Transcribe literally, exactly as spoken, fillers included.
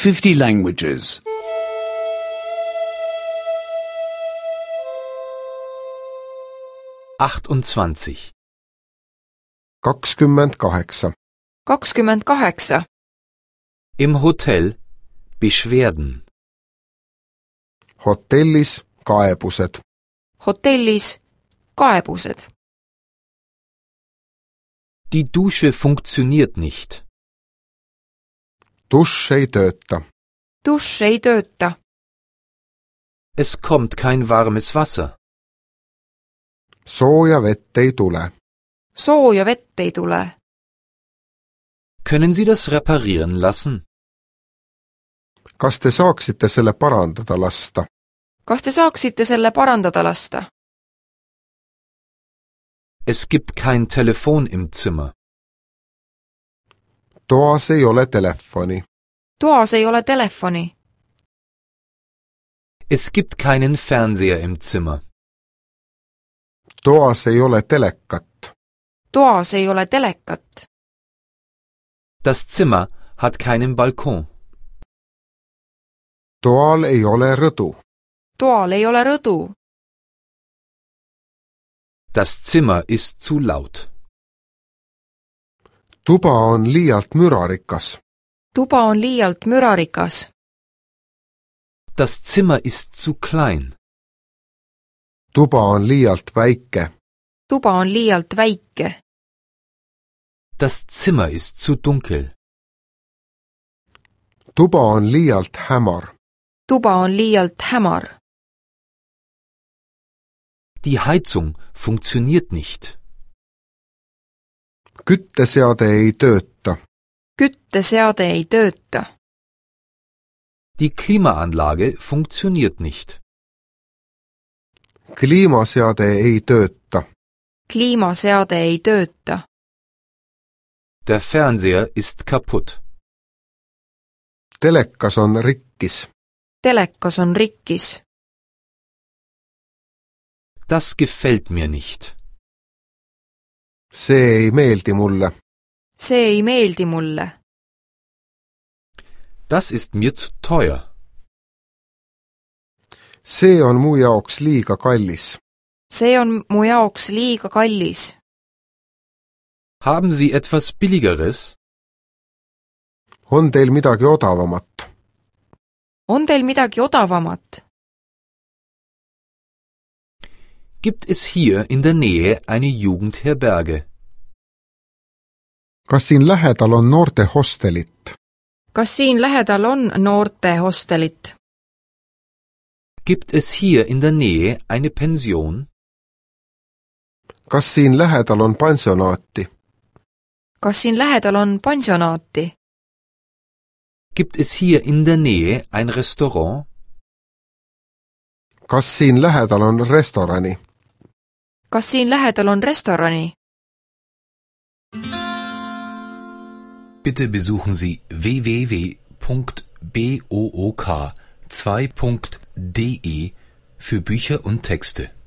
fifty languages. achtundzwanzig. kakskümmend kaheksa. kakskümmend kaheksa. Im Hotel Beschwerden. hotellis kaebused. hotellis kaebused. Die Dusche funktioniert nicht. dušš ei tööta. dušš ei tööta. Es kommt kein warmes Wasser. sooja vett ei tule. sooja vett ei tule. Können Sie das reparieren lassen? kas te saaksite selle parandada lasta? kas te saaksite selle parandada lasta? Es gibt kein Telefon im Zimmer. toas ei ole telefoni. toas ei ole telefoni. Es gibt keinen Fernseher im Zimmer. toas ei ole telekat. toas ei ole telekat. Das Zimmer hat keinen Balkon. toal ei ole rõdu. toal ei ole rõdu. Das Zimmer ist zu laut. tuba on liialt mürarikas. tuba on liialt mürarikas. Das Zimmer ist zu klein. tuba on liialt väike. tuba on liialt väike. Das Zimmer ist zu dunkel. tuba on liialt hämar. tuba on liialt hämar. Die Heizung funktioniert nicht. kütteseade ei tööta. kütteseade ei tööta. Die Klimaanlage funktioniert nicht. kliimaseade ei tööta. kliimaseade ei tööta. Der Fernseher ist kaputt. telekas on rikkis. telekas on rikkis. Das gefällt mir nicht. see ei meeldi mulle. see ei meeldi mulle. Das ist mir zu teuer. see on mu jaoks liiga kallis. see on mu jaoks liiga kallis. Haben Sie etwas Billigeres? on teil midagi odavamat? on teil midagi odavamat? Gibt es hier in der Nähe eine Jugendherberge? kas siin lähedal on noorte hostelit? kas siin lähedal on noorte hostelit? Gibt es hier in der Nähe eine Pension? kas siin lähedal on pansionaati? kas siin lähedal on pansionaati? Gibt es hier in der Nähe ein Restaurant? kas siin lähedal on restorani? kas siin lähedal on restorani? Bitte besuchen Sie w w w punkt book zwei punkt de für Bücher und Texte.